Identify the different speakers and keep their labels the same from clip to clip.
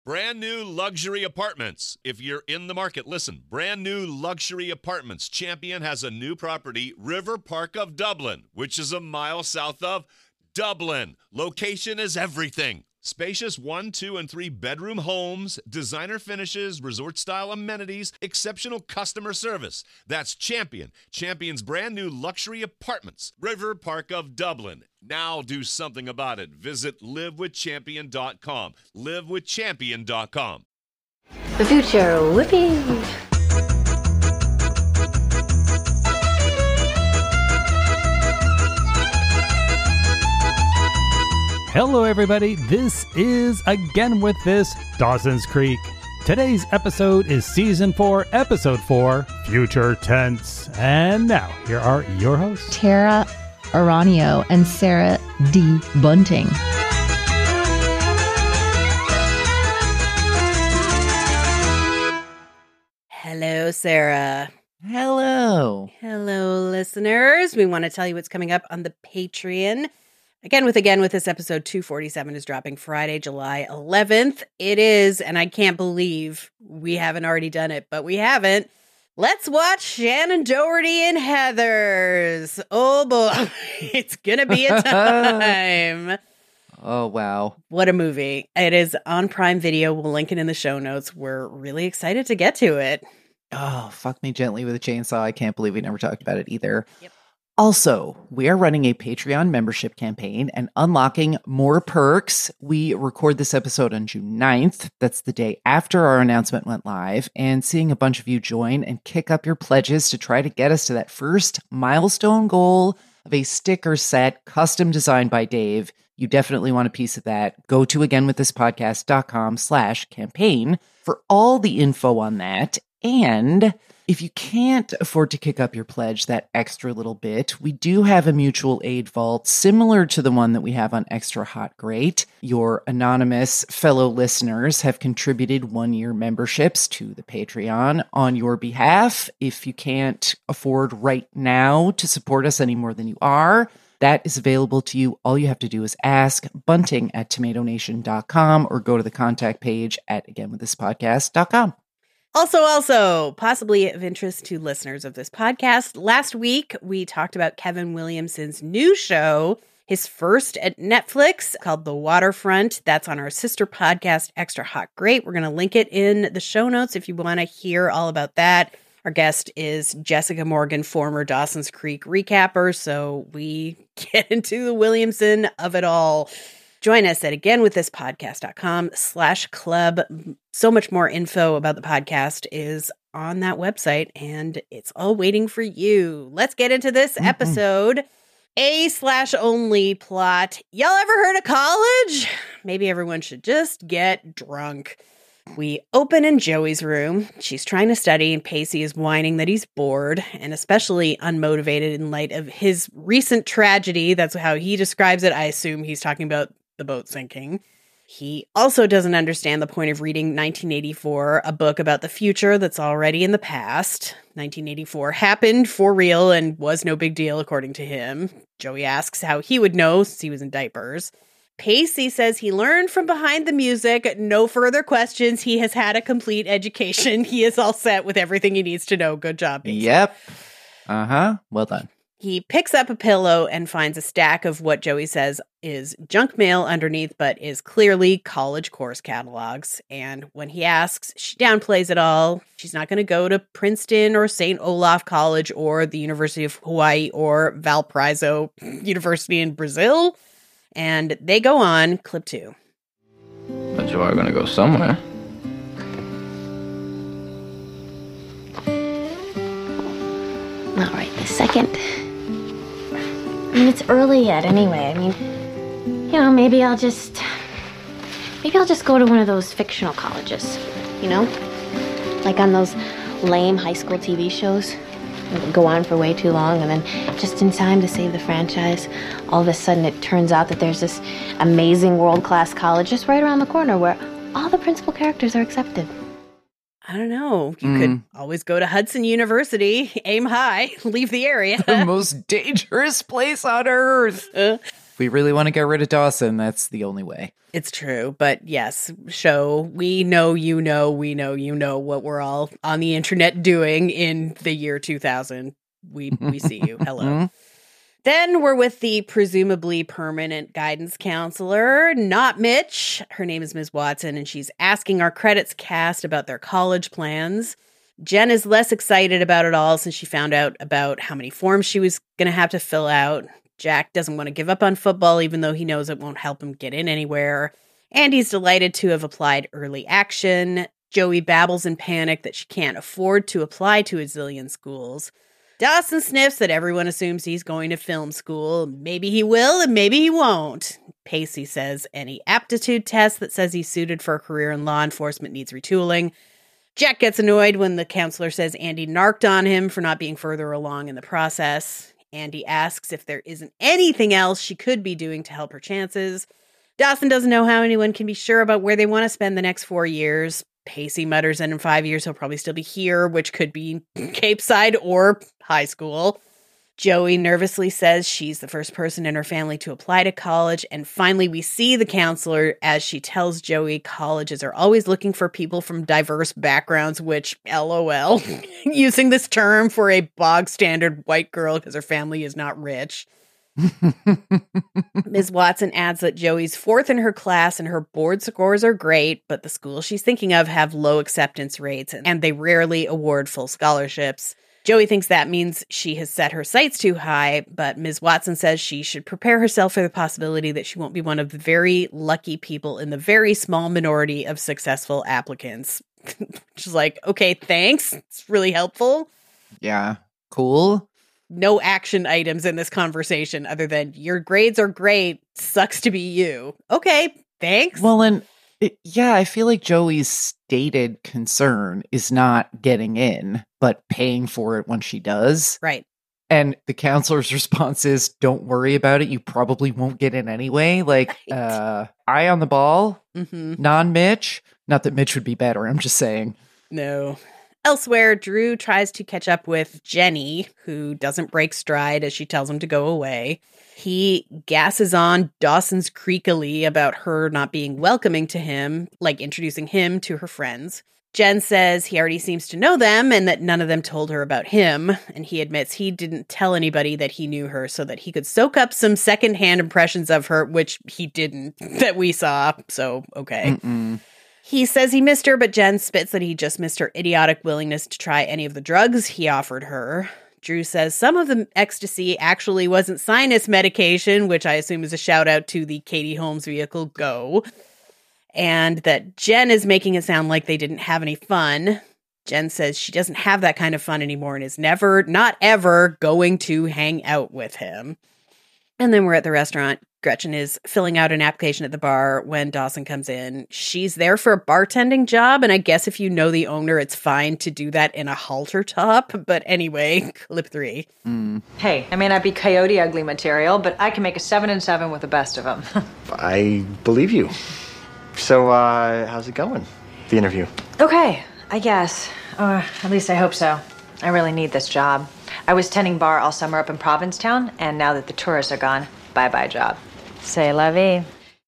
Speaker 1: Brand new luxury apartments. If you're in the market, listen. Brand new luxury apartments. Champion has a new property, River Park of Dublin, which is a mile south of Dublin. Location is everything. Spacious 1, 2, and 3 bedroom homes, designer finishes, resort-style amenities, exceptional customer service. That's Champion. Champion's brand new luxury apartments. River Park of Dublin. Now do something about it. Visit livewithchampion.com. Livewithchampion.com.
Speaker 2: The future, whippy.
Speaker 3: Hello, everybody. This is Again With This, Dawson's Creek. Today's episode is Season 4, Episode 4, Future Tense. And now, here are your hosts,
Speaker 4: Tara Aranio and Sarah D. Bunting.
Speaker 5: Hello, Sarah.
Speaker 6: Hello.
Speaker 5: Hello, listeners. We want to tell you what's coming up on the Patreon. Again with this episode 247 is dropping Friday, July 11th. It is, and I can't believe we haven't already done it, but we haven't. Let's watch Shannon Doherty and Heathers. Oh boy, it's gonna be a time.
Speaker 6: Oh, wow.
Speaker 5: What a movie. It is on Prime Video. We'll link it in the show notes. We're really excited to get to it.
Speaker 6: Oh, fuck me gently with a chainsaw. I can't believe we never talked about it either.
Speaker 5: Yep.
Speaker 6: Also, we are running a Patreon membership campaign and unlocking more perks. We record this episode on June 9th. That's the day after our announcement went live. And seeing a bunch of you join and kick up your pledges to try to get us to that first milestone goal of a sticker set custom designed by Dave. You definitely want a piece of that. Go to againwiththispodcast.com/campaign for all the info on that. And if you can't afford to kick up your pledge that extra little bit, we do have a mutual aid vault similar to the one that we have on Extra Hot Great. Your anonymous fellow listeners have contributed 1-year memberships to the Patreon on your behalf. If you can't afford right now to support us any more than you are, that is available to you. All you have to do is ask bunting@tomatonation.com or go to the contact page at againwiththispodcast.com.
Speaker 5: Also, possibly of interest to listeners of this podcast, last week we talked about Kevin Williamson's new show, his first at Netflix, called The Waterfront. That's on our sister podcast, Extra Hot Great. We're going to link it in the show notes if you want to hear all about that. Our guest is Jessica Morgan, former Dawson's Creek recapper, so we get into the Williamson of it all. Join us at againwiththispodcast.com/club. So much more info about the podcast is on that website, and it's all waiting for you. Let's get into this episode. A/only plot. Y'all ever heard of college? Maybe everyone should just get drunk. We open in Joey's room. She's trying to study, and Pacey is whining that he's bored and especially unmotivated in light of his recent tragedy. That's how he describes it. I assume he's talking about the boat sinking. He also doesn't understand the point of reading 1984, a book about the future that's already in the past. 1984 happened for real and was no big deal, according to him. Joey asks how he would know since he was in diapers. Pacey says he learned from behind the music. No further questions. He has had a complete education. He is all set with everything he needs to know. Good job, Pacey.
Speaker 6: Yep. Well done.
Speaker 5: He picks up a pillow and finds a stack of what Joey says is junk mail underneath, but is clearly college course catalogs. And when he asks, she downplays it all. She's not going to go to Princeton or St. Olaf College or the University of Hawaii or Valparaiso University in Brazil. And they go on, clip 2.
Speaker 7: But you are going to go somewhere.
Speaker 2: Not right this second. I mean, it's early yet anyway. I mean, you know, maybe I'll just go to one of those fictional colleges, you know? Like on those lame high school TV shows. It go on for way too long, and then just in time to save the franchise, all of a sudden it turns out that there's this amazing world-class college just right around the corner where all the principal characters are accepted.
Speaker 5: I don't know. You could always go to Hudson University, aim high, leave the area.
Speaker 6: The most dangerous place on earth. If we really want to get rid of Dawson, that's the only way.
Speaker 5: It's true. But yes, show, we know you know what we're all on the internet doing in the year 2000. We see you. Hello. Then we're with the presumably permanent guidance counselor, not Mitch. Her name is Ms. Watson, and she's asking our credits cast about their college plans. Jen is less excited about it all since she found out about how many forms she was going to have to fill out. Jack doesn't want to give up on football, even though he knows it won't help him get in anywhere. Andy's delighted to have applied early action. Joey babbles in panic that she can't afford to apply to a zillion schools. Dawson sniffs that everyone assumes he's going to film school. Maybe he will and maybe he won't. Pacey says any aptitude test that says he's suited for a career in law enforcement needs retooling. Jack gets annoyed when the counselor says Andy narked on him for not being further along in the process. Andy asks if there isn't anything else she could be doing to help her chances. Dawson doesn't know how anyone can be sure about where they want to spend the next 4 years. Pacey mutters that in 5 years he'll probably still be here, which could be Cape Side or high school. Joey nervously says she's the first person in her family to apply to college, and finally we see the counselor as she tells Joey colleges are always looking for people from diverse backgrounds, which, LOL, using this term for a bog-standard white girl because her family is not rich. Ms. Watson adds that Joey's fourth in her class and her board scores are great, but the schools she's thinking of have low acceptance rates and they rarely award full scholarships. Joey thinks that means she has set her sights too high, but Ms. Watson says she should prepare herself for the possibility that she won't be one of the very lucky people in the very small minority of successful applicants. She's like, okay, thanks. It's really helpful.
Speaker 6: Yeah, cool.
Speaker 5: No action items in this conversation other than your grades are great. Sucks to be you. Okay, thanks.
Speaker 6: Well, and yeah, I feel like Joey's stated concern is not getting in, but paying for it when she does.
Speaker 5: Right.
Speaker 6: And the counselor's response is, don't worry about it. You probably won't get in anyway. Like, eye on the ball, non-Mitch. Not that Mitch would be better. I'm just saying.
Speaker 5: No. Elsewhere, Drew tries to catch up with Jenny, who doesn't break stride as she tells him to go away. He gasses on Dawson's creakily about her not being welcoming to him, like introducing him to her friends. Jen says he already seems to know them and that none of them told her about him, and he admits he didn't tell anybody that he knew her so that he could soak up some secondhand impressions of her, which he didn't, that we saw, so okay. He says he missed her, but Jen spits that he just missed her idiotic willingness to try any of the drugs he offered her. Drew says some of the ecstasy actually wasn't sinus medication, which I assume is a shout out to the Katie Holmes vehicle Go, and that Jen is making it sound like they didn't have any fun. Jen says she doesn't have that kind of fun anymore and is never, not ever, going to hang out with him. And then we're at the restaurant. Gretchen is filling out an application at the bar when Dawson comes in. She's there for a bartending job, and I guess if you know the owner, it's fine to do that in a halter top. But anyway, clip 3.
Speaker 8: Hey, I may not be Coyote Ugly material, but I can make a 7 and 7 with the best of them.
Speaker 9: I believe you. So, how's it going? The interview?
Speaker 8: Okay, I guess. At least I hope so. I really need this job. I was tending bar all summer up in Provincetown, and now that the tourists are gone, bye-bye job. C'est la vie.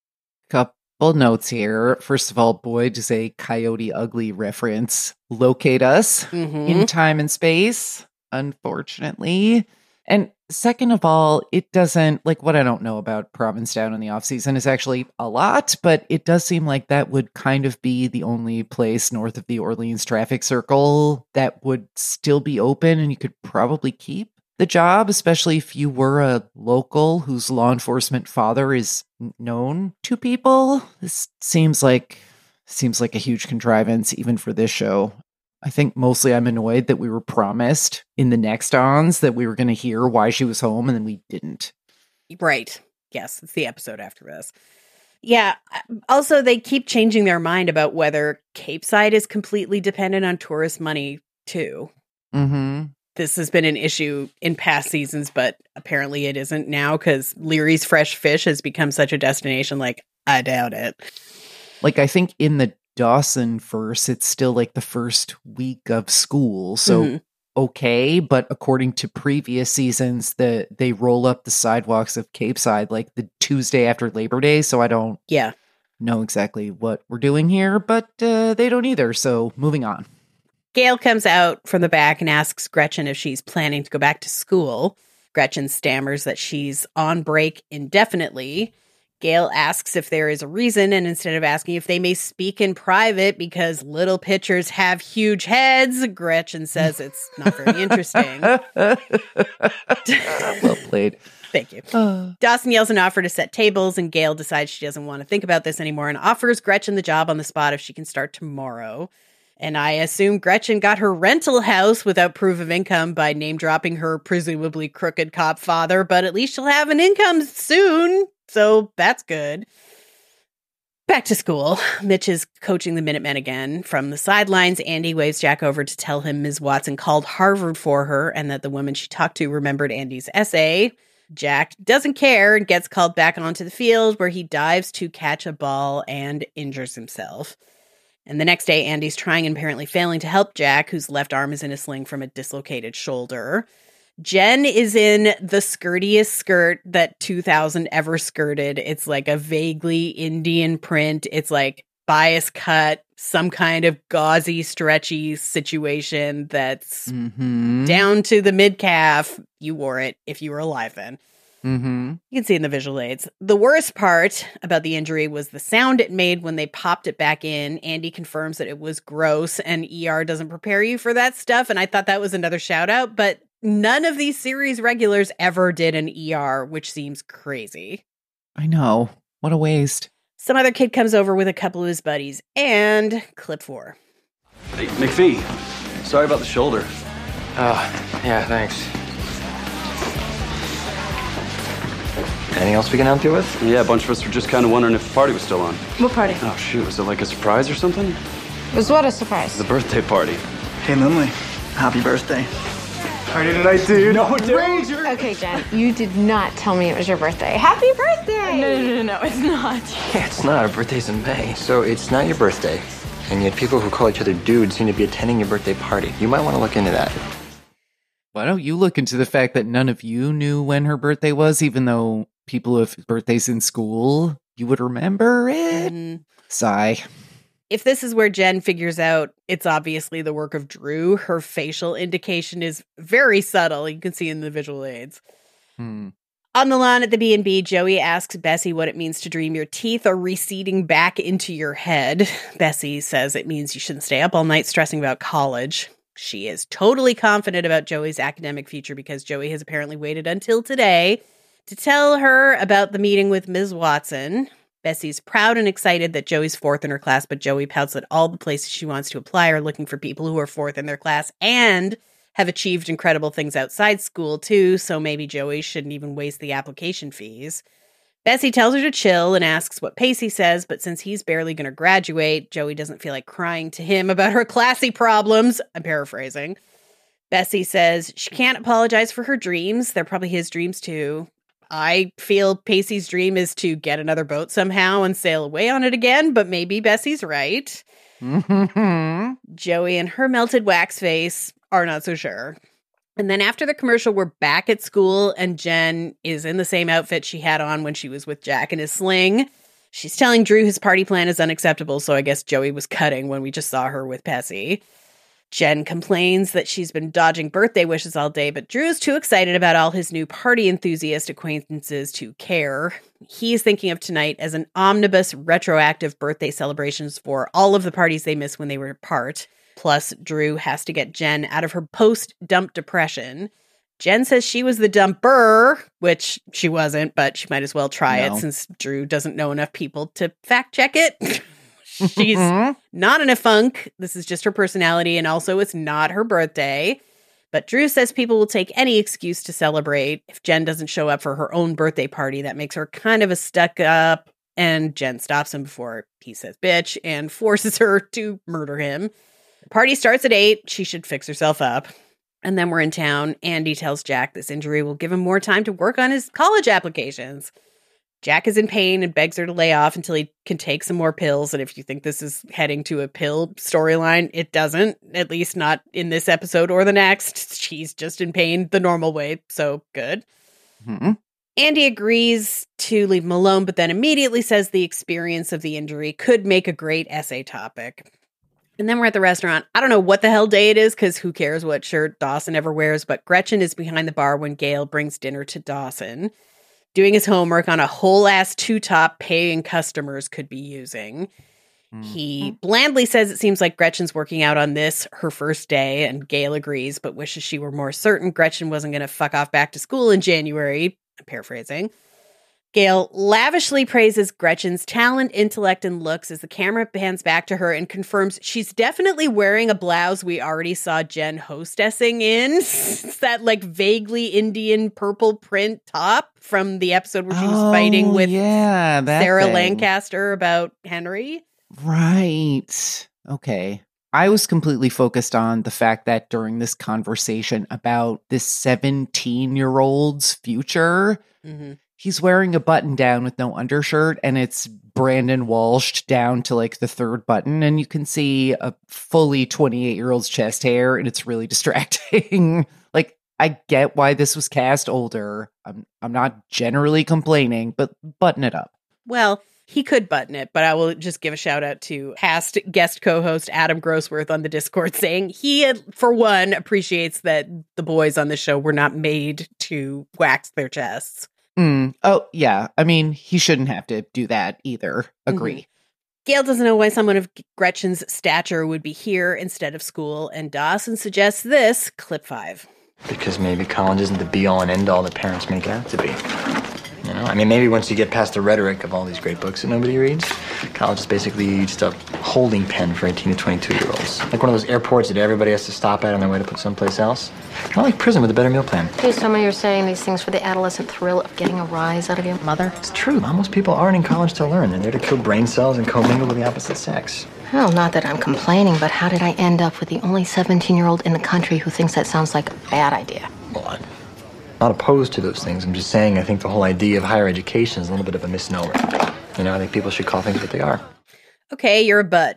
Speaker 6: Couple notes here. First of all, boy, does a Coyote Ugly reference locate us in time and space, unfortunately. And second of all, it doesn't, like, what I don't know about Provincetown in the off-season is actually a lot, but it does seem like that would kind of be the only place north of the Orleans traffic circle that would still be open and you could probably keep the job, especially if you were a local whose law enforcement father is known to people. This seems like a huge contrivance, even for this show. I think mostly I'm annoyed that we were promised in the next ons that we were going to hear why she was home, and then we didn't.
Speaker 5: Right. Yes, it's the episode after this. Yeah. Also, they keep changing their mind about whether Cape Side is completely dependent on tourist money, too. This has been an issue in past seasons, but apparently it isn't now because Leary's Fresh Fish has become such a destination. Like, I doubt it.
Speaker 6: Like, I think in the Dawson verse, it's still like the first week of school. So, okay. But according to previous seasons, they roll up the sidewalks of Cape Side like the Tuesday after Labor Day, so I don't know exactly what we're doing here, but they don't either, so moving on.
Speaker 5: Gail comes out from the back and asks Gretchen if she's planning to go back to school. Gretchen stammers that she's on break indefinitely. Gail asks if there is a reason, and instead of asking if they may speak in private because little pitchers have huge heads, Gretchen says it's not very interesting.
Speaker 6: Well played.
Speaker 5: Thank you. Dawson yells an offer to set tables, and Gail decides she doesn't want to think about this anymore and offers Gretchen the job on the spot if she can start tomorrow. And I assume Gretchen got her rental house without proof of income by name-dropping her presumably crooked cop father, but at least she'll have an income soon, so that's good. Back to school. Mitch is coaching the Minutemen again. From the sidelines, Andy waves Jack over to tell him Ms. Watson called Harvard for her and that the woman she talked to remembered Andy's essay. Jack doesn't care and gets called back onto the field where he dives to catch a ball and injures himself. And the next day, Andy's trying and apparently failing to help Jack, whose left arm is in a sling from a dislocated shoulder. Jen is in the skirtiest skirt that 2000 ever skirted. It's like a vaguely Indian print. It's like bias cut, some kind of gauzy, stretchy situation that's down to the mid-calf. You wore it if you were alive then. You can see in the visual aids. The worst part about the injury was the sound it made when they popped it back in. Andy confirms that it was gross and ER doesn't prepare you for that stuff. And I thought that was another shout out, but none of these series regulars ever did an ER, which seems crazy.
Speaker 6: I know. What a waste.
Speaker 5: Some other kid comes over with a couple of his buddies and clip 4.
Speaker 10: Hey, McPhee. Sorry about the shoulder.
Speaker 9: Yeah, thanks. Anything else we can help you with?
Speaker 10: Yeah, a bunch of us were just kind of wondering if the party was still on.
Speaker 11: What party?
Speaker 10: Oh, shoot. Was it like a surprise or something?
Speaker 11: Was what a surprise?
Speaker 10: The birthday party.
Speaker 9: Hey, Lindley. Happy birthday. Party tonight, dude. No, Ranger.
Speaker 11: Okay, Jen, you did not tell me it was your birthday. Happy birthday! No, it's not.
Speaker 9: Yeah, it's not. Our birthday's in May. So it's not your birthday. And yet people who call each other dudes seem to be attending your birthday party. You might want to look into that.
Speaker 6: Why don't you look into the fact that none of you knew when her birthday was, even though people with birthdays in school, you would remember it? Sigh.
Speaker 5: If this is where Jen figures out it's obviously the work of Drew, her facial indication is very subtle. You can see in the visual aids. On the lawn at the B&B, Joey asks Bessie what it means to dream your teeth are receding back into your head. Bessie says it means you shouldn't stay up all night stressing about college. She is totally confident about Joey's academic future because Joey has apparently waited until today to tell her about the meeting with Ms. Watson. Bessie's proud and excited that Joey's 4th in her class, but Joey pouts that all the places she wants to apply are looking for people who are 4th in their class and have achieved incredible things outside school, too, so maybe Joey shouldn't even waste the application fees. Bessie tells her to chill and asks what Pacey says, but since he's barely going to graduate, Joey doesn't feel like crying to him about her classy problems. I'm paraphrasing. Bessie says she can't apologize for her dreams. They're probably his dreams, too. I feel Pacey's dream is to get another boat somehow and sail away on it again, but maybe Bessie's right. Joey and her melted wax face are not so sure. And then after the commercial, we're back at school, and Jen is in the same outfit she had on when she was with Jack in his sling. She's telling Drew his party plan is unacceptable, so I guess Joey was cutting when we just saw her with Pessy. Jen complains that she's been dodging birthday wishes all day, but Drew is too excited about all his new party enthusiast acquaintances to care. He's thinking of tonight as an omnibus retroactive birthday celebrations for all of the parties they missed when they were apart. Plus, Drew has to get Jen out of her post-dump depression. Jen says she was the dumper, which she wasn't, but she might as well try it since Drew doesn't know enough people to fact-check it. She's not in a funk. This is just her personality, and also it's not her birthday. But Drew says people will take any excuse to celebrate. If Jen doesn't show up for her own birthday party, that makes her kind of a stuck-up, and Jen stops him before he says bitch and forces her to murder him. The party starts at 8. She should fix herself up. And then we're in town. Andy tells Jack this injury will give him more time to work on his college applications. Jack is in pain and begs her to lay off until he can take some more pills. And if you think this is heading to a pill storyline, it doesn't, at least not in this episode or the next. She's just in pain the normal way. So good. Andy agrees to leave him alone, but then immediately says the experience of the injury could make a great essay topic. And then we're at the restaurant. I don't know what the hell day it is, because who cares what shirt Dawson ever wears, but Gretchen is behind the bar when Gale brings dinner to Dawson, doing his homework on a whole-ass two-top paying customers could be using. He blandly says it seems like Gretchen's working out on this, her first day, and Gale agrees, but wishes she were more certain Gretchen wasn't going to fuck off back to school in January. I'm paraphrasing. Gale lavishly praises Gretchen's talent, intellect, and looks as the camera pans back to her and confirms she's definitely wearing a blouse we already saw Jen hostessing in. It's that like vaguely Indian purple print top from the episode where she was fighting with Sarah Lancaster about Henry.
Speaker 6: Right. Okay. I was completely focused on the fact that during this conversation about this 17-year-old's future, he's wearing a button down with no undershirt, and it's Brandon Walsh down to like the third button, and you can see a fully 28-year-old's chest hair, and it's really distracting. Like, I get why this was cast older. I'm not generally complaining, but button it up.
Speaker 5: Well, he could button it, but I will just give a shout out to past guest co-host Adam Grossworth on the Discord saying he, for one, appreciates that the boys on the show were not made to wax their chests.
Speaker 6: Oh, yeah. I mean, he shouldn't have to do that either. Agree.
Speaker 5: Gale doesn't know why someone of Gretchen's stature would be here instead of school, and Dawson suggests this, clip 5.
Speaker 9: Because maybe college isn't the be-all and end-all that parents make it out to be. You know, I mean, maybe once you get past the rhetoric of all these great books that nobody reads, college is basically just a holding pen for 18 to 22-year-olds. Like one of those airports that everybody has to stop at on their way to put someplace else. Kind of like prison with a better meal plan.
Speaker 12: Please tell me you're saying these things for the adolescent thrill of getting a rise out of your mother.
Speaker 9: It's true. Most people aren't in college to learn. They're there to kill brain cells and commingle with the opposite sex.
Speaker 12: Well, not that I'm complaining, but how did I end up with the only 17-year-old in the country who thinks that sounds like a bad idea?
Speaker 9: Well, I'm not opposed to those things. I'm just saying I think the whole idea of higher education is a little bit of a misnomer. You know, I think people should call things what they are.
Speaker 5: Okay, you're a butt.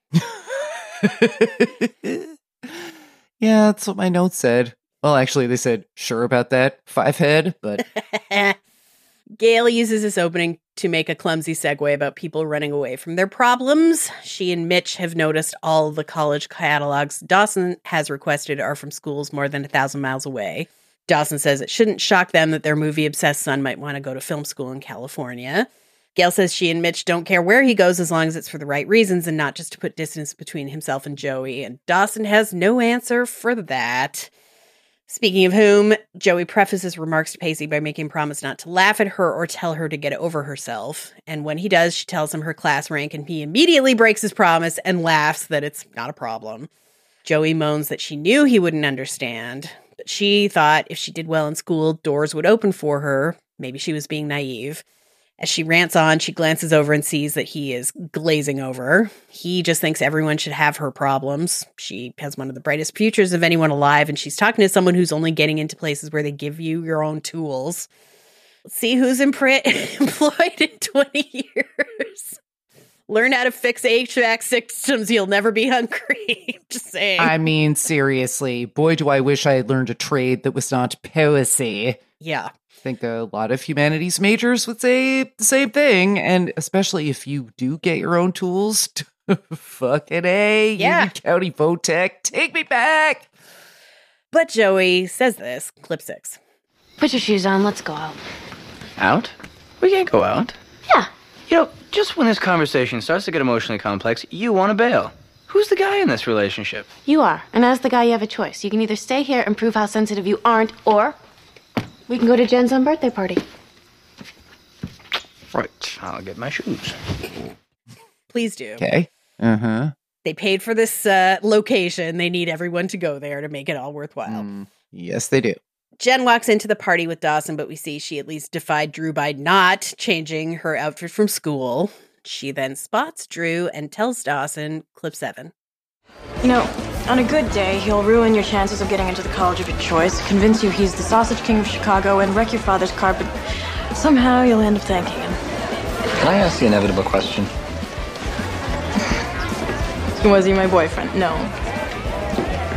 Speaker 6: Yeah, that's what my notes said. Well, actually, they said, sure about that, 5-head, but...
Speaker 5: Gale uses this opening to make a clumsy segue about people running away from their problems. She and Mitch have noticed all the college catalogs Dawson has requested are from schools more than 1,000 miles away. Dawson says it shouldn't shock them that their movie-obsessed son might want to go to film school in California. Gale says she and Mitch don't care where he goes as long as it's for the right reasons and not just to put distance between himself and Joey, and Dawson has no answer for that. Speaking of whom, Joey prefaces remarks to Pacey by making a promise not to laugh at her or tell her to get over herself. And when he does, she tells him her class rank, and he immediately breaks his promise and laughs that it's not a problem. Joey moans that she knew he wouldn't understand, but she thought if she did well in school, doors would open for her. Maybe she was being naive. As she rants on, she glances over and sees that he is glazing over. He just thinks everyone should have her problems. She has one of the brightest futures of anyone alive, and she's talking to someone who's only getting into places where they give you your own tools. Let's see who's employed in 20 years. Learn how to fix HVAC systems. You'll never be hungry. Just saying.
Speaker 6: I mean, seriously, boy, do I wish I had learned a trade that was not poesy.
Speaker 5: Yeah.
Speaker 6: I think a lot of humanities majors would say the same thing, and especially if you do get your own tools. Fucking A,
Speaker 5: yeah.
Speaker 6: Union County Votech, take me back!
Speaker 5: But Joey says this, clip 6.
Speaker 11: Put your shoes on, let's go out.
Speaker 7: Out? We can't go out.
Speaker 11: Yeah.
Speaker 7: You know, just when this conversation starts to get emotionally complex, you want to bail. Who's the guy in this relationship?
Speaker 11: You are, and as the guy you have a choice. You can either stay here and prove how sensitive you aren't, or we can go to Jen's birthday party.
Speaker 7: Right, I'll get my shoes.
Speaker 5: Please do.
Speaker 6: Okay. Uh-huh.
Speaker 5: They paid for this location. They need everyone to go there to make it all worthwhile.
Speaker 6: Yes, they do.
Speaker 5: Jen walks into the party with Dawson, but we see she at least defied Drew by not changing her outfit from school. She then spots Drew and tells Dawson, clip 7.
Speaker 13: You know, on a good day, he'll ruin your chances of getting into the college of your choice, convince you he's the Sausage King of Chicago, and wreck your father's car, but somehow you'll end up thanking him.
Speaker 9: Can I ask the inevitable question?
Speaker 13: Was he my boyfriend? No.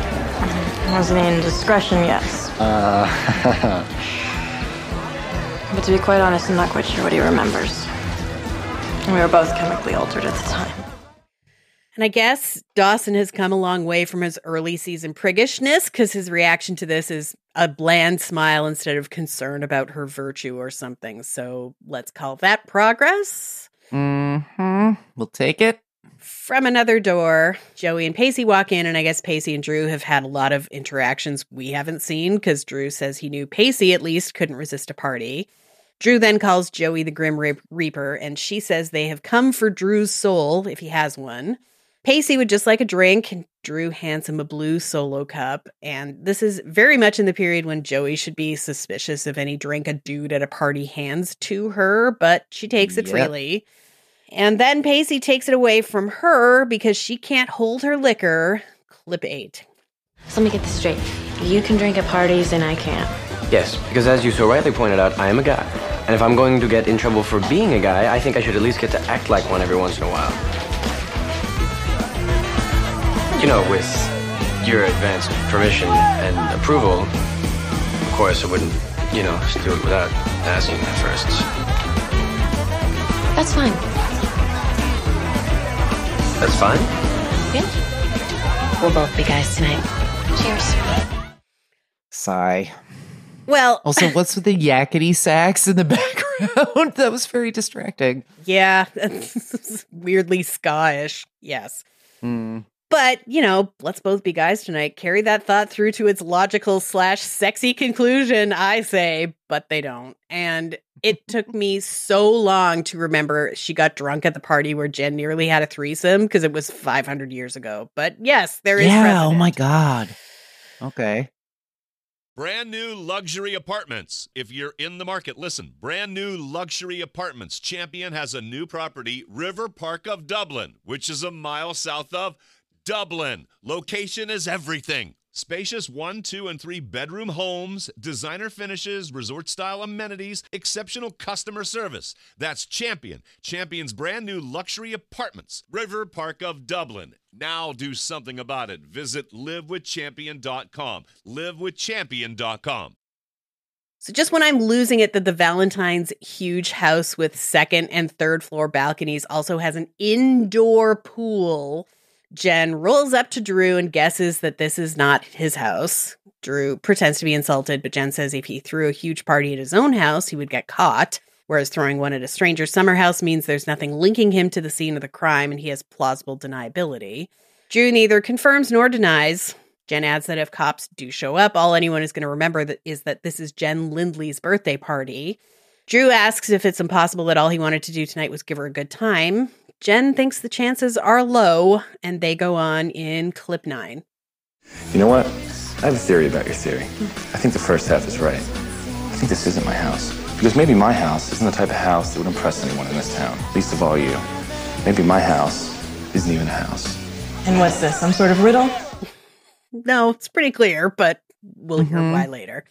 Speaker 13: Was the indiscretion? Yes. But to be quite honest, I'm not quite sure what he remembers. We were both chemically altered at the time.
Speaker 5: And I guess Dawson has come a long way from his early season priggishness, because his reaction to this is a bland smile instead of concern about her virtue or something. So let's call that progress.
Speaker 6: We'll take it.
Speaker 5: From another door, Joey and Pacey walk in, and I guess Pacey and Drew have had a lot of interactions we haven't seen, because Drew says he knew Pacey at least couldn't resist a party. Drew then calls Joey the Grim Reaper, and she says they have come for Drew's soul, if he has one. Pacey would just like a drink, and Drew hands him a blue Solo cup, and this is very much in the period when Joey should be suspicious of any drink a dude at a party hands to her, but she takes it freely. And then Pacey takes it away from her because she can't hold her liquor. Clip 8.
Speaker 11: So let me get this straight. You can drink at parties and I can't.
Speaker 14: Yes, because as you so rightly pointed out, I am a guy. And if I'm going to get in trouble for being a guy, I think I should at least get to act like one every once in a while. You know, with your advanced permission and approval, of course, I wouldn't, just do it without asking at first.
Speaker 11: That's fine.
Speaker 14: That's fine?
Speaker 11: Yeah. We'll both be guys tonight. Cheers.
Speaker 6: Sigh.
Speaker 5: Well,
Speaker 6: also, what's with the yakety sax in the background? That was very distracting.
Speaker 5: Yeah, weirdly ska-ish. Yes. But, let's both be guys tonight. Carry that thought through to its logical/sexy conclusion, I say, but they don't. And it took me so long to remember she got drunk at the party where Jen nearly had a threesome, because it was 500 years ago. But yes, there is precedent.
Speaker 6: Oh my God. Okay.
Speaker 1: Brand new luxury apartments. If you're in the market, listen. Brand new luxury apartments. Champion has a new property, River Park of Dublin, which is a mile south of Dublin. Location is everything. Spacious 1, 2, and 3 bedroom homes, designer finishes, resort-style amenities, exceptional customer service. That's Champion. Champion's brand new luxury apartments. River Park of Dublin. Now do something about it. Visit livewithchampion.com. livewithchampion.com.
Speaker 5: So just when I'm losing it that the Valentine's huge house with second and third floor balconies also has an indoor pool, Jen rolls up to Drew and guesses that this is not his house. Drew pretends to be insulted, but Jen says if he threw a huge party at his own house, he would get caught, whereas throwing one at a stranger's summer house means there's nothing linking him to the scene of the crime and he has plausible deniability. Drew neither confirms nor denies. Jen adds that if cops do show up, all anyone is going to remember is that this is Jen Lindley's birthday party. Drew asks if it's impossible that all he wanted to do tonight was give her a good time. Jen thinks the chances are low, and they go on in clip 9.
Speaker 15: You know what? I have a theory about your theory. I think the first half is right. I think this isn't my house. Because maybe my house isn't the type of house that would impress anyone in this town, least of all you. Maybe my house isn't even a house.
Speaker 13: And what's this, some sort of riddle?
Speaker 5: No, it's pretty clear, but we'll hear why later.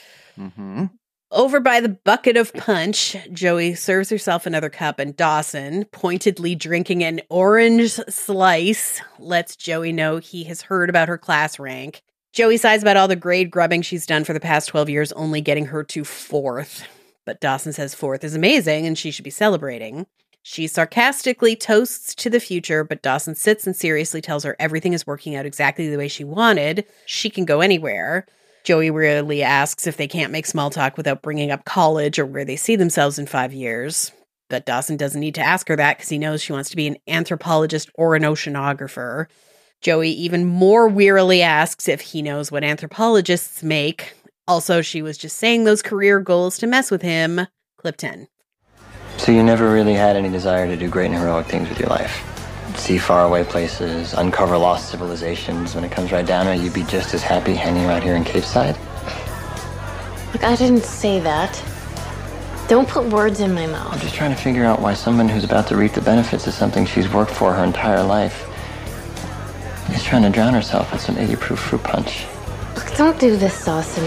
Speaker 5: Over by the bucket of punch, Joey serves herself another cup, and Dawson, pointedly drinking an orange slice, lets Joey know he has heard about her class rank. Joey sighs about all the grade grubbing she's done for the past 12 years, only getting her to 4th. But Dawson says 4th is amazing, and she should be celebrating. She sarcastically toasts to the future, but Dawson sits and seriously tells her everything is working out exactly the way she wanted. She can go anywhere. Joey weirdly asks if they can't make small talk without bringing up college or where they see themselves in 5 years. But Dawson doesn't need to ask her that because he knows she wants to be an anthropologist or an oceanographer. Joey even more wearily asks if he knows what anthropologists make. Also, she was just saying those career goals to mess with him. Clip 10.
Speaker 9: So you never really had any desire to do great and heroic things with your life? See faraway places, uncover lost civilizations. When it comes right down to it, you'd be just as happy hanging right here in Cape Side?
Speaker 11: Look, I didn't say that. Don't put words in my mouth.
Speaker 9: I'm just trying to figure out why someone who's about to reap the benefits of something she's worked for her entire life is trying to drown herself in some 80-proof fruit punch.
Speaker 11: Look, don't do this, Dawson.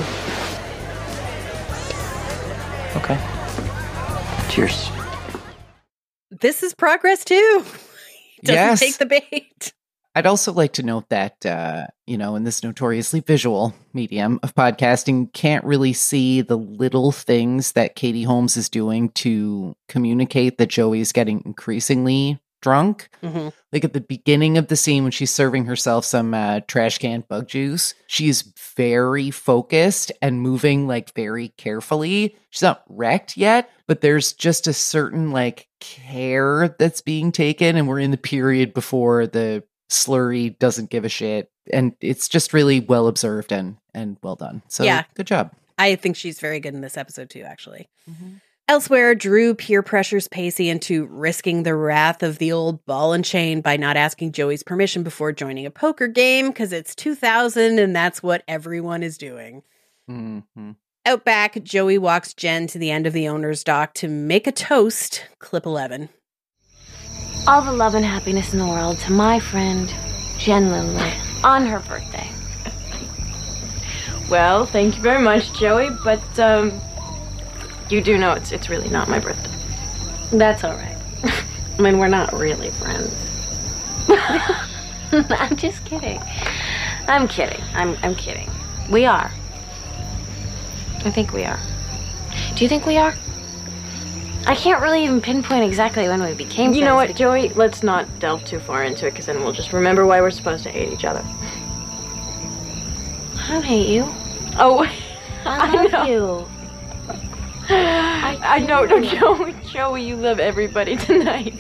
Speaker 9: Okay. Cheers.
Speaker 5: This is progress, too. Doesn't
Speaker 6: Yes.
Speaker 5: take the bait.
Speaker 6: I'd also like to note that, in this notoriously visual medium of podcasting, can't really see the little things that Katie Holmes is doing to communicate that Joey's getting increasingly drunk.
Speaker 5: Mm-hmm.
Speaker 6: Like at the beginning of the scene when she's serving herself some trash can bug juice, she's very focused and moving like very carefully. She's not wrecked yet, but there's just a certain like care that's being taken, and we're in the period before the slurry doesn't give a shit, and it's just really well observed and well done. So
Speaker 5: yeah,
Speaker 6: good job.
Speaker 5: I think she's very good in this episode too, actually. Mm-hmm. Elsewhere, Drew peer pressures Pacey into risking the wrath of the old ball and chain by not asking Joey's permission before joining a poker game, because it's 2000 and that's what everyone is doing.
Speaker 6: Mm-hmm.
Speaker 5: Out back, Joey walks Jen to the end of the owner's dock to make a toast. Clip 11.
Speaker 11: All the love and happiness in the world to my friend, Jen Lindley, on her birthday.
Speaker 13: Well, thank you very much, Joey, but, you do know it's really not my birthday.
Speaker 11: That's all right. I mean, we're not really friends. I'm just kidding. I'm kidding. I'm kidding. We are. I think we are. Do you think we are? I can't really even pinpoint exactly when we became friends.
Speaker 13: You know what, Joey? Let's not delve too far into it, because then we'll just remember why we're supposed to hate each other.
Speaker 11: I don't hate you.
Speaker 13: Oh,
Speaker 11: I love you.
Speaker 13: I know, Joey, you love everybody tonight.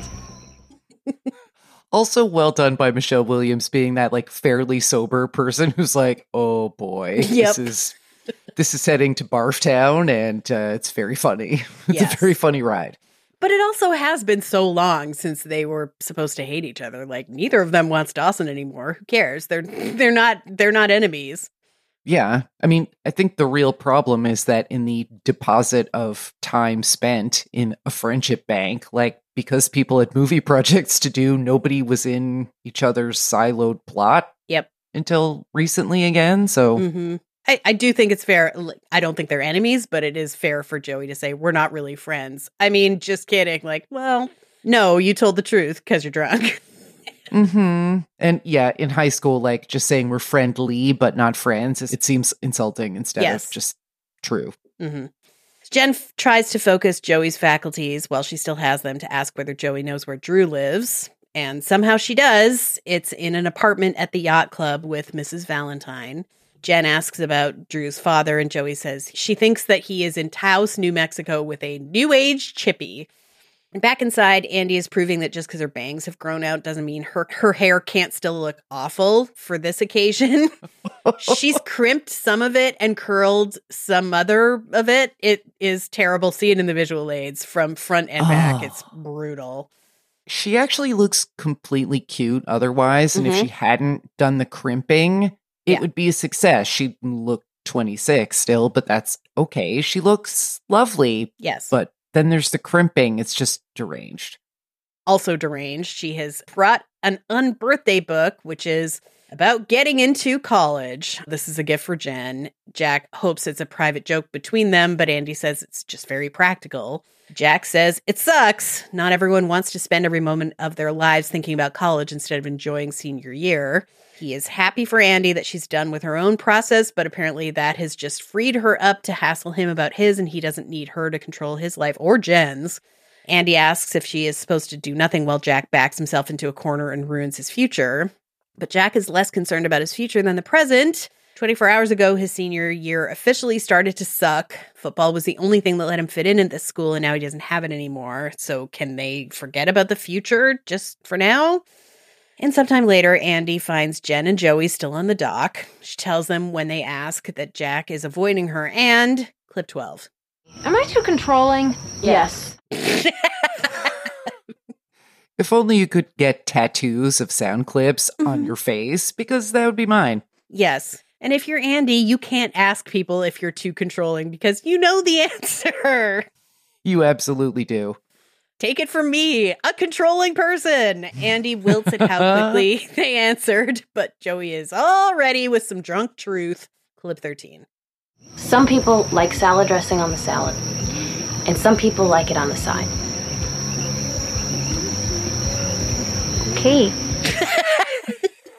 Speaker 6: Also, well done by Michelle Williams being that like fairly sober person who's like, oh boy,
Speaker 5: yep.
Speaker 6: this is heading to Barftown, and it's very funny. It's a very funny ride.
Speaker 5: But it also has been so long since they were supposed to hate each other. Like neither of them wants Dawson anymore. Who cares? They're not enemies.
Speaker 6: Yeah. I mean, I think the real problem is that in the deposit of time spent in a friendship bank, like because people had movie projects to do, nobody was in each other's siloed plot.
Speaker 5: Yep.
Speaker 6: Until recently again. So
Speaker 5: mm-hmm. I do think it's fair. I don't think they're enemies, but it is fair for Joey to say we're not really friends. I mean, just kidding. Like, well, no, you told the truth because you're drunk.
Speaker 6: Mm-hmm. And yeah, in high school, like just saying we're friendly but not friends, it seems insulting instead of just true.
Speaker 5: Mm-hmm. Jen tries to focus Joey's faculties while she still has them to ask whether Joey knows where Drew lives. And somehow she does. It's in an apartment at the yacht club with Mrs. Valentine. Jen asks about Drew's father, and Joey says she thinks that he is in Taos, New Mexico with a new age chippy. And back inside, Andy is proving that just because her bangs have grown out doesn't mean her hair can't still look awful for this occasion. She's crimped some of it and curled some other of it. It is terrible. See it in the visual aids from front and back. It's brutal.
Speaker 6: She actually looks completely cute otherwise. And if she hadn't done the crimping, it would be a success. She'd look 26 still, but that's okay. She looks lovely.
Speaker 5: Yes.
Speaker 6: But then there's the crimping. It's just deranged.
Speaker 5: Also deranged, she has brought an unbirthday book, which is about getting into college. This is a gift for Jen. Jack hopes it's a private joke between them, but Andy says it's just very practical. Jack says, it sucks. Not everyone wants to spend every moment of their lives thinking about college instead of enjoying senior year. He is happy for Andy that she's done with her own process, but apparently that has just freed her up to hassle him about his, and he doesn't need her to control his life or Jen's. Andy asks if she is supposed to do nothing while Jack backs himself into a corner and ruins his future. But Jack is less concerned about his future than the present. 24 hours ago, his senior year officially started to suck. Football was the only thing that let him fit in at this school, and now he doesn't have it anymore. So can they forget about the future just for now? And sometime later, Andy finds Jen and Joey still on the dock. She tells them when they ask that Jack is avoiding her, and clip 12.
Speaker 11: Am I too controlling?
Speaker 13: Yes.
Speaker 6: If only you could get tattoos of sound clips on your face, because that would be mine.
Speaker 5: Yes. And if you're Andy, you can't ask people if you're too controlling because you know the answer.
Speaker 6: You absolutely do.
Speaker 5: Take it from me, a controlling person. Andy wilts at how quickly they answered, but Joey is all ready with some drunk truth. Clip 13.
Speaker 11: Some people like salad dressing on the salad, and some people like it on the side. Okay.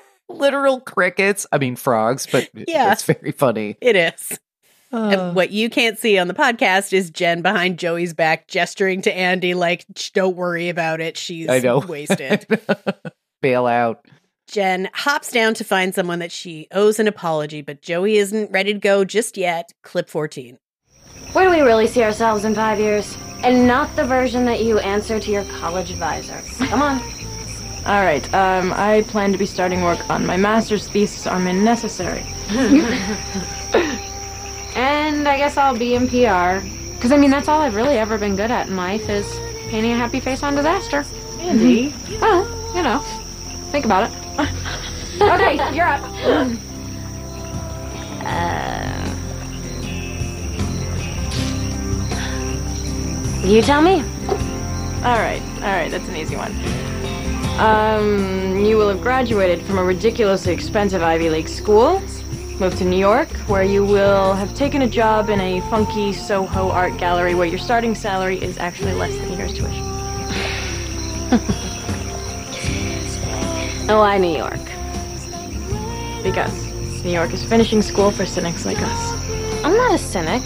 Speaker 6: literal crickets. I mean, frogs, but
Speaker 5: Yeah.
Speaker 6: it's very funny.
Speaker 5: It is. And what you can't see on the podcast is Jen behind Joey's back gesturing to Andy like, don't worry about it. She's
Speaker 6: I know.
Speaker 5: wasted.
Speaker 6: Bail out.
Speaker 5: Jen hops down to find someone that she owes an apology, but Joey isn't ready to go just yet. Clip 14.
Speaker 11: Where do we really see ourselves in 5 years? And not the version that you answer to your college advisor. Come on.
Speaker 13: All right, I plan to be starting work on my master's thesis on when necessary.
Speaker 16: And I guess I'll be in PR. Because, I mean, that's all I've really ever been good at in life is painting a happy face on disaster.
Speaker 13: Andy?
Speaker 16: Well, you know, think about it. Okay, you're up.
Speaker 11: You tell me.
Speaker 13: All right, that's an easy one. You will have graduated from a ridiculously expensive Ivy League school, moved to New York, where you will have taken a job in a funky Soho art gallery where your starting salary is actually less than a year's tuition.
Speaker 11: Oh, why New York?
Speaker 13: Because New York is finishing school for cynics like us.
Speaker 11: I'm not a cynic.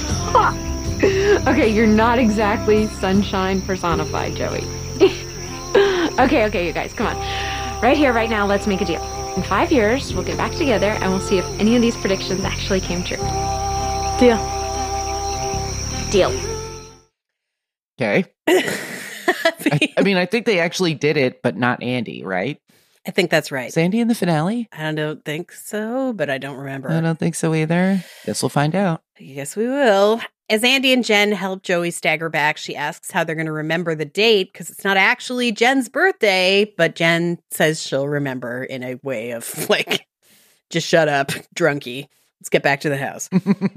Speaker 16: Okay, you're not exactly sunshine personified, Joey. Okay, you guys, come on. Right here, right now, let's make a deal. In 5 years, we'll get back together and we'll see if any of these predictions actually came true.
Speaker 13: Deal.
Speaker 6: Okay. I mean, I think they actually did it, but not Andy, right?
Speaker 5: I think that's right.
Speaker 6: Is Andy in the finale?
Speaker 5: I don't think so, but I don't remember.
Speaker 6: I don't think so either. Guess we'll find out.
Speaker 5: Yes, we will. As Andy and Jen help Joey stagger back, she asks how they're going to remember the date because it's not actually Jen's birthday, but Jen says she'll remember in a way of like, just shut up, drunkie. Let's get back to the house.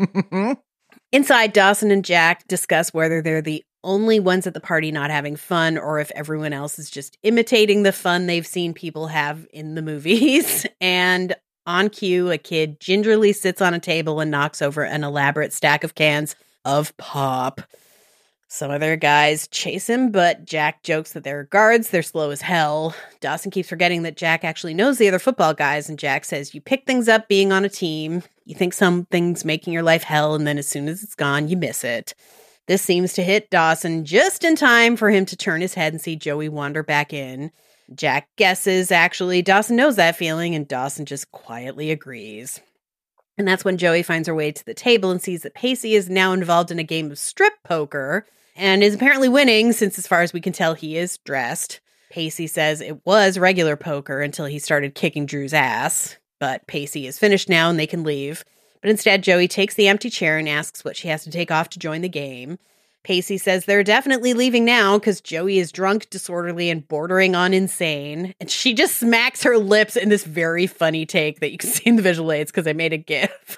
Speaker 5: Inside, Dawson and Jack discuss whether they're the only ones at the party not having fun or if everyone else is just imitating the fun they've seen people have in the movies. And on cue, a kid gingerly sits on a table and knocks over an elaborate stack of cans of pop. Some other guys chase him, but Jack jokes that they're guards. They're slow as hell. Dawson keeps forgetting that Jack actually knows the other football guys, and Jack says, you pick things up being on a team. You think something's making your life hell, and then as soon as it's gone, you miss it. This seems to hit Dawson just in time for him to turn his head and see Joey wander back in. Jack guesses, actually, Dawson knows that feeling, and Dawson just quietly agrees. And that's when Joey finds her way to the table and sees that Pacey is now involved in a game of strip poker and is apparently winning since, as far as we can tell, he is dressed. Pacey says it was regular poker until he started kicking Drew's ass, but Pacey is finished now and they can leave. But instead, Joey takes the empty chair and asks what she has to take off to join the game. Pacey says they're definitely leaving now because Joey is drunk, disorderly, and bordering on insane. And she just smacks her lips in this very funny take that you can see in the visual aids because I made a gif.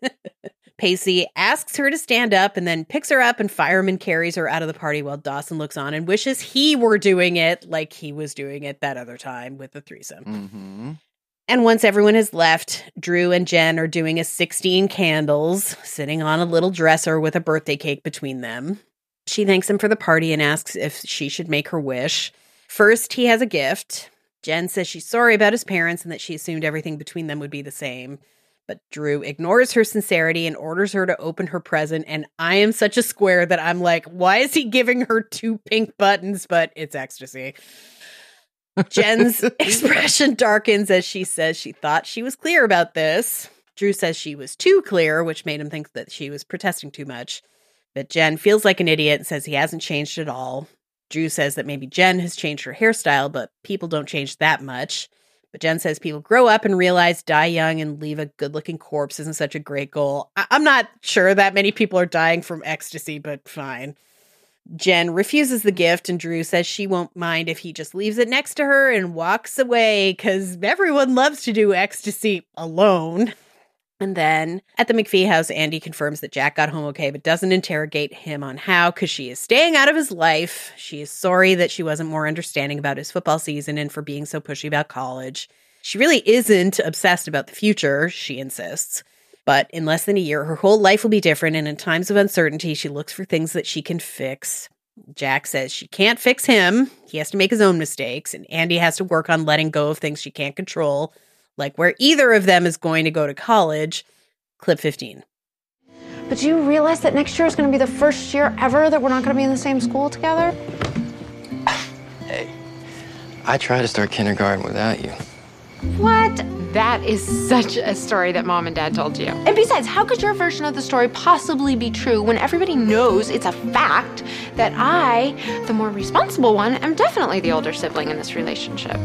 Speaker 5: Pacey asks her to stand up and then picks her up and fireman carries her out of the party while Dawson looks on and wishes he were doing it like he was doing it that other time with the threesome.
Speaker 6: Mm-hmm.
Speaker 5: And once everyone has left, Drew and Jen are doing a 16 candles, sitting on a little dresser with a birthday cake between them. She thanks him for the party and asks if she should make her wish. First, he has a gift. Jen says she's sorry about his parents and that she assumed everything between them would be the same. But Drew ignores her sincerity and orders her to open her present. And I am such a square that I'm like, why is he giving her 2 pink buttons? But it's ecstasy. Jen's expression darkens as she says she thought she was clear about this. Drew says she was too clear, which made him think that she was protesting too much. But Jen feels like an idiot and says he hasn't changed at all. Drew says that maybe Jen has changed her hairstyle, but people don't change that much. But Jen says people grow up and realize die young and leave a good-looking corpse isn't such a great goal. I'm not sure that many people are dying from ecstasy, but fine. Jen refuses the gift, and Drew says she won't mind if he just leaves it next to her and walks away, because everyone loves to do ecstasy alone. And then, at the McPhee house, Andy confirms that Jack got home okay, but doesn't interrogate him on how, because she is staying out of his life. She is sorry that she wasn't more understanding about his football season and for being so pushy about college. She really isn't obsessed about the future, she insists. But in less than a year, her whole life will be different, and in times of uncertainty, she looks for things that she can fix. Jack says she can't fix him. He has to make his own mistakes, and Andy has to work on letting go of things she can't control, like where either of them is going to go to college. Clip 15.
Speaker 17: But do you realize that next year is going to be the first year ever that we're not going to be in the same school together?
Speaker 9: Hey, I tried to start kindergarten without you.
Speaker 16: What? That is such a story that Mom and Dad told you.
Speaker 17: And besides, how could your version of the story possibly be true when everybody knows it's a fact that I, the more responsible one,
Speaker 16: I'm definitely the older sibling in this relationship.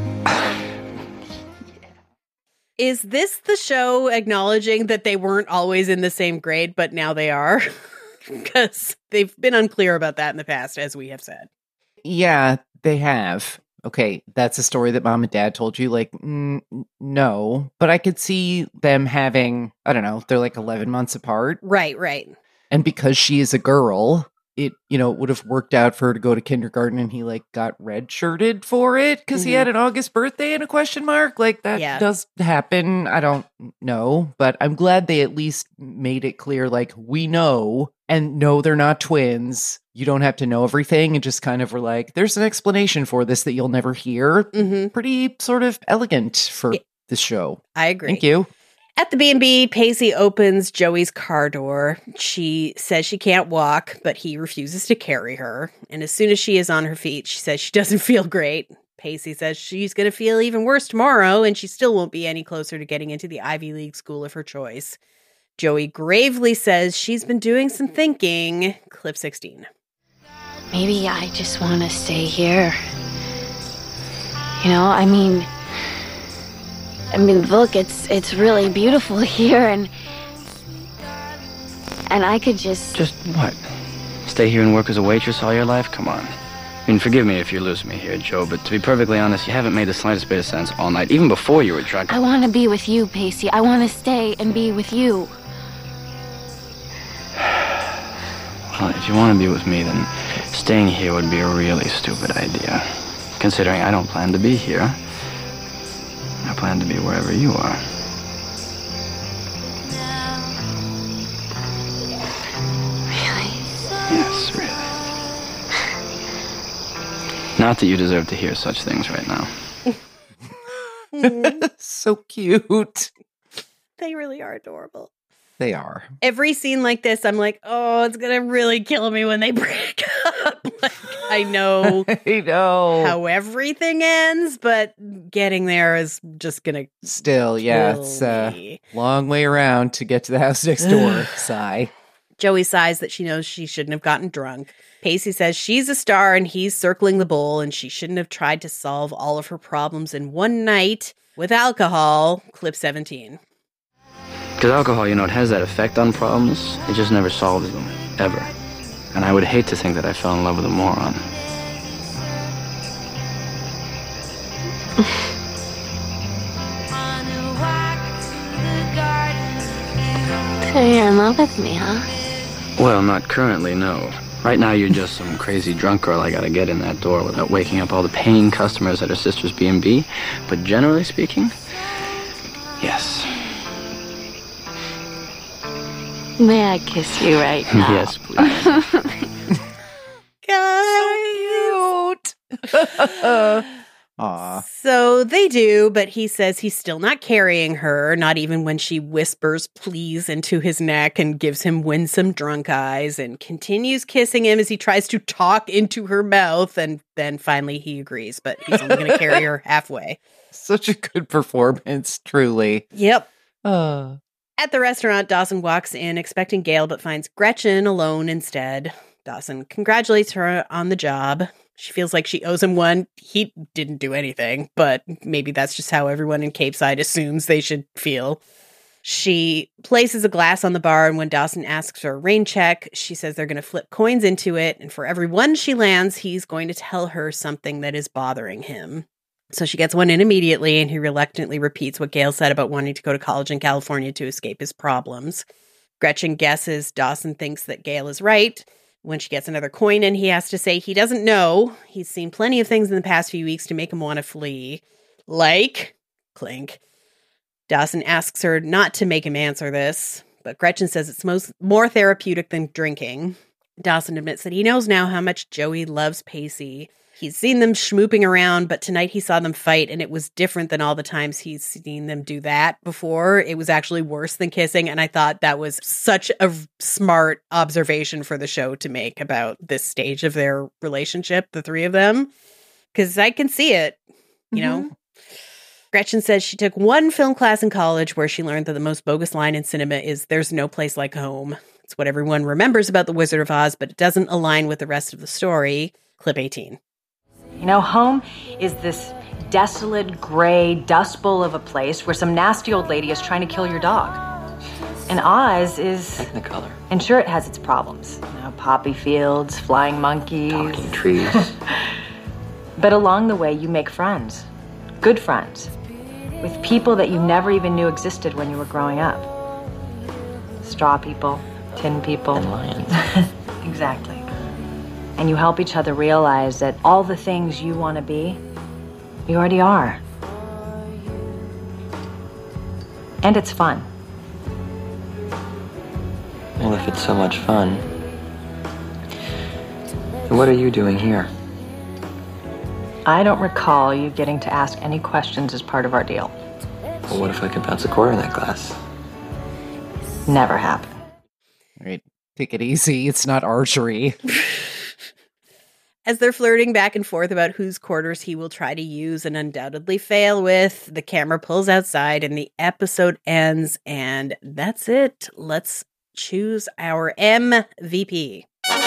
Speaker 5: Is this the show acknowledging that they weren't always in the same grade, but now they are? Because they've been unclear about that in the past, as we have said.
Speaker 6: Yeah, they have. Okay, that's a story that Mom and Dad told you. Like, no. But I could see them having, I don't know, they're like 11 months apart.
Speaker 5: Right.
Speaker 6: And because she is a girl, it would have worked out for her to go to kindergarten, and he like got redshirted for it because he had an August birthday and a question mark. Like that does happen. I don't know, but I'm glad they at least made it clear. Like, we know, and no, they're not twins. You don't have to know everything, and just kind of were like, there's an explanation for this that you'll never hear. Pretty sort of elegant for this show.
Speaker 5: I agree.
Speaker 6: Thank you.
Speaker 5: At the B&B, Pacey opens Joey's car door. She says she can't walk, but he refuses to carry her. And as soon as she is on her feet, she says she doesn't feel great. Pacey says she's going to feel even worse tomorrow, and she still won't be any closer to getting into the Ivy League school of her choice. Joey gravely says she's been doing some thinking. Clip 16.
Speaker 11: Maybe I just want to stay here. I mean, look, it's really beautiful here, and I could just...
Speaker 7: Just what? Stay here and work as a waitress all your life? Come on. I mean, forgive me if you lose me here, Joe, but to be perfectly honest, you haven't made the slightest bit of sense all night, even before you were drunk.
Speaker 11: I want to be with you, Pacey. I want to stay and be with you.
Speaker 7: Well, if you want to be with me, then staying here would be a really stupid idea. Considering I don't plan to be here. I plan to be wherever you are.
Speaker 11: Really?
Speaker 7: Yes, really. Not that you deserve to hear such things right now.
Speaker 6: So cute.
Speaker 5: They really are adorable.
Speaker 6: They are.
Speaker 5: Every scene like this, I'm like, oh, it's going to really kill me when they break up. Like, I know how everything ends, but getting there is just going to
Speaker 6: still, yeah, it's a long way around to get to the house next door. Sigh.
Speaker 5: Joey sighs that she knows she shouldn't have gotten drunk. Pacey says she's a star and he's circling the bowl, and she shouldn't have tried to solve all of her problems in one night with alcohol. Clip 17.
Speaker 7: Because alcohol, it has that effect on problems. It just never solves them, ever. And I would hate to think that I fell in love with a moron.
Speaker 11: So you're in love with me, huh?
Speaker 7: Well, not currently, no. Right now, you're just some crazy drunk girl I gotta get in that door without waking up all the paying customers at her sister's B&B. But generally speaking, yes.
Speaker 11: May I kiss you right now?
Speaker 7: Yes, please.
Speaker 5: So cute.
Speaker 6: Aw.
Speaker 5: So they do, but he says he's still not carrying her, not even when she whispers please into his neck and gives him winsome drunk eyes, and continues kissing him as he tries to talk into her mouth, and then finally he agrees, but he's only going to carry her halfway.
Speaker 6: Such a good performance, truly.
Speaker 5: Yep. At the restaurant, Dawson walks in expecting Gail, but finds Gretchen alone instead. Dawson congratulates her on the job. She feels like she owes him one. He didn't do anything, but maybe that's just how everyone in Capeside assumes they should feel. She places a glass on the bar, and when Dawson asks for a rain check, she says they're going to flip coins into it, and for every one she lands, he's going to tell her something that is bothering him. So she gets one in immediately, and he reluctantly repeats what Gail said about wanting to go to college in California to escape his problems. Gretchen guesses Dawson thinks that Gail is right. When she gets another coin in, he has to say he doesn't know. He's seen plenty of things in the past few weeks to make him want to flee. Like, clink. Dawson asks her not to make him answer this, but Gretchen says it's more therapeutic than drinking. Dawson admits that he knows now how much Joey loves Pacey. He's seen them schmooping around, but tonight he saw them fight, and it was different than all the times he's seen them do that before. It was actually worse than kissing, and I thought that was such a smart observation for the show to make about this stage of their relationship, the three of them, because I can see it, you know? Gretchen says she took one film class in college where she learned that the most bogus line in cinema is "there's no place like home." It's what everyone remembers about The Wizard of Oz, but it doesn't align with the rest of the story. Clip 18.
Speaker 8: You know, home is this desolate, gray dust bowl of a place where some nasty old lady is trying to kill your dog. And Oz is...
Speaker 9: Technicolor.
Speaker 8: And sure, it has its problems. You know, poppy fields, flying monkeys...
Speaker 9: Talking trees.
Speaker 8: But along the way, you make friends. Good friends. With people that you never even knew existed when you were growing up. Straw people, tin people.
Speaker 9: And lions.
Speaker 8: Exactly. And you help each other realize that all the things you want to be, you already are. And it's fun.
Speaker 9: Well, if it's so much fun, then what are you doing here?
Speaker 8: I don't recall you getting to ask any questions as part of our deal.
Speaker 9: Well, what if I could bounce a quarter in that glass?
Speaker 8: Never happened.
Speaker 6: All right, take it easy. It's not archery.
Speaker 5: As they're flirting back and forth about whose quarters he will try to use and undoubtedly fail with, the camera pulls outside and the episode ends, and that's it. Let's choose our MVP.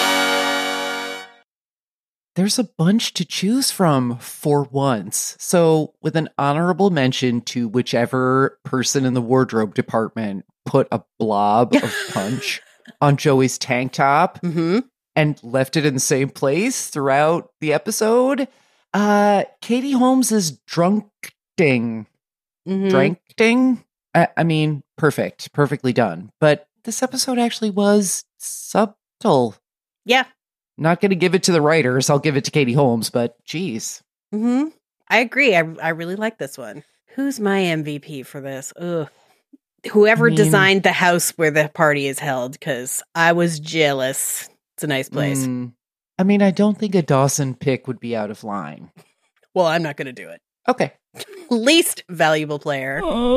Speaker 6: There's a bunch to choose from for once. So, with an honorable mention to whichever person in the wardrobe department put a blob of punch on Joey's tank top and left it in the same place throughout the episode. Katie Holmes is drunk-ding. Drunk-ding? I mean, perfect. Perfectly done. But this episode actually was subtle.
Speaker 5: Yeah.
Speaker 6: Not going to give it to the writers. I'll give it to Katie Holmes, but geez.
Speaker 5: I agree. I really like this one. Who's my MVP for this? Ugh. Whoever designed the house where the party is held, because I was jealous. It's a nice place.
Speaker 6: I mean, I don't think a Dawson pick would be out of line.
Speaker 5: Well, I'm not going to do it.
Speaker 6: Okay.
Speaker 5: Least valuable player.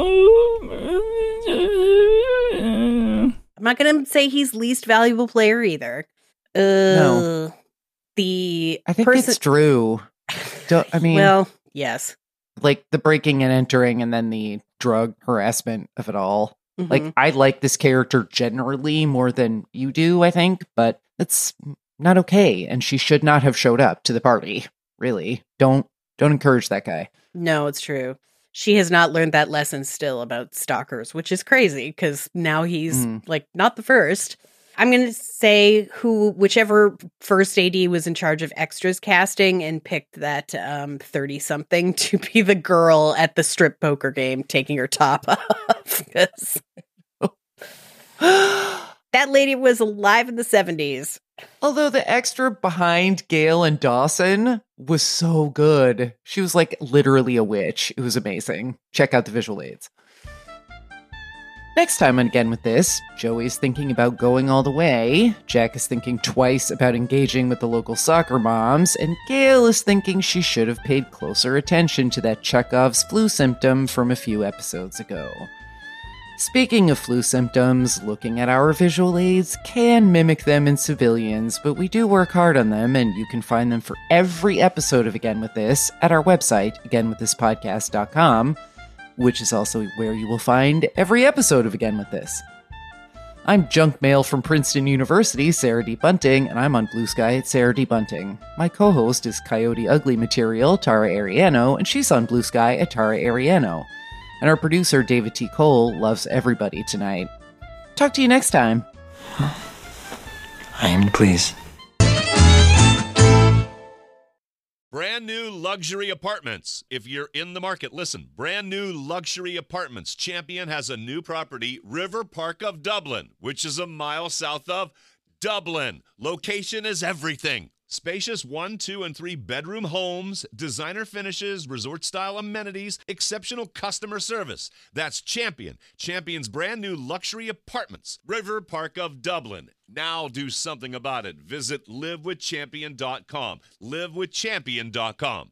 Speaker 5: I'm not going to say he's least valuable player either.
Speaker 6: No.
Speaker 5: I
Speaker 6: think it's Drew.
Speaker 5: Well, yes.
Speaker 6: Like the breaking and entering and then the drug harassment of it all. Like, I like this character generally more than you do, I think, but it's not okay. And she should not have showed up to the party. Really. Don't encourage that guy.
Speaker 5: No, it's true. She has not learned that lesson still about stalkers, which is crazy because now he's like not the first. I'm going to say whichever first AD was in charge of extras casting and picked that 30-something to be the girl at the strip poker game taking her top off. That lady was alive in the 70s.
Speaker 6: Although the extra behind Gail and Dawson was so good. She was like literally a witch. It was amazing. Check out the visual aids. Next time on Again With This, Joey's thinking about going all the way, Jack is thinking twice about engaging with the local soccer moms, and Gail is thinking she should have paid closer attention to that Chekhov's flu symptom from a few episodes ago. Speaking of flu symptoms, looking at our visual aids can mimic them in civilians, but we do work hard on them, and you can find them for every episode of Again With This at our website, againwiththispodcast.com, which is also where you will find every episode of Again With This. I'm junk mail from Princeton University, Sarah D. Bunting, and I'm on Blue Sky at Sarah D. Bunting. My co-host is Coyote Ugly Material, Tara Ariano, and she's on Blue Sky at Tara Ariano. And our producer, David T. Cole, loves everybody tonight. Talk to you next time.
Speaker 9: I am pleased.
Speaker 1: Brand new luxury apartments. If you're in the market, listen. Brand new luxury apartments. Champion has a new property, River Park of Dublin, which is a mile south of Dublin. Location is everything. Spacious 1, 2, and 3 bedroom homes, designer finishes, resort-style amenities, exceptional customer service. That's Champion. Champion's brand new luxury apartments. River Park of Dublin. Now do something about it. Visit livewithchampion.com. livewithchampion.com.